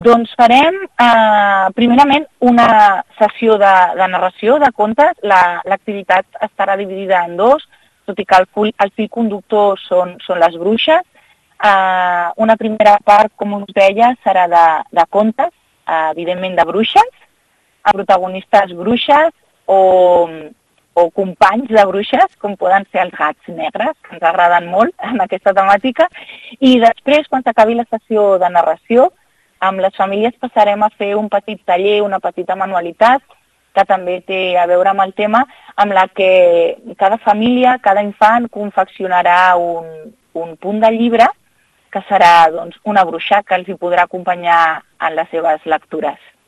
Doncs farem, primerament, una sessió de narració de contes. L'activitat estarà dividida en dos, tot i que el fil conductor són les bruixes. Una primera part, com us deia, serà de contes, evidentment de bruixes, a protagonistes bruixes o companys de bruixes, com poden ser els gats negres, que ens agraden molt en aquesta temàtica. I després, quan s'acabi la sessió de narració, amb les famílies passarem a fer un petit taller, una petita manualitat, que també té a veure amb el tema, amb la que cada família, cada infant, confeccionarà un punt de llibre, que serà una bruixa que els hi podrà acompanyar en les seves lectures.